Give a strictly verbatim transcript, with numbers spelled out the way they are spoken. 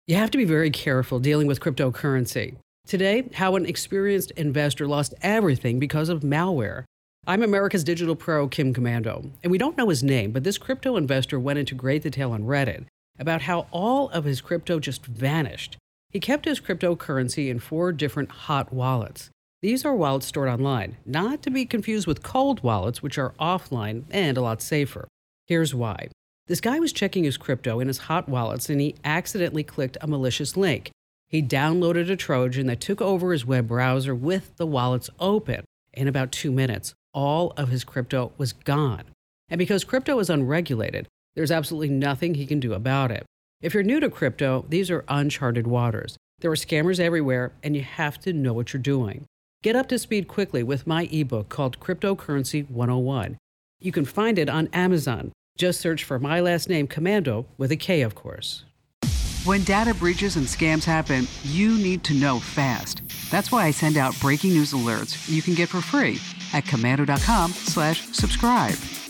You have to be very careful dealing with cryptocurrency. Today, how an experienced investor lost everything because of malware. I'm America's Digital Pro, Kim Komando, and we don't know his name, but this crypto investor went into great detail on Reddit about how all of his crypto just vanished. He kept his cryptocurrency in four different hot wallets. These are wallets stored online, not to be confused with cold wallets, which are offline and a lot safer. Here's why. This guy was checking his crypto in his hot wallets and he accidentally clicked a malicious link. He downloaded a Trojan that took over his web browser with the wallets open. In about two minutes, all of his crypto was gone. And because crypto is unregulated, there's absolutely nothing he can do about it. If you're new to crypto, these are uncharted waters. There are scammers everywhere, and you have to know what you're doing. Get up to speed quickly with my ebook called Cryptocurrency one oh one. You can find it on Amazon. Just search for my last name, Komando, with a K, of course. When data breaches and scams happen, you need to know fast. That's why I send out breaking news alerts you can get for free at komando dot com slash subscribe.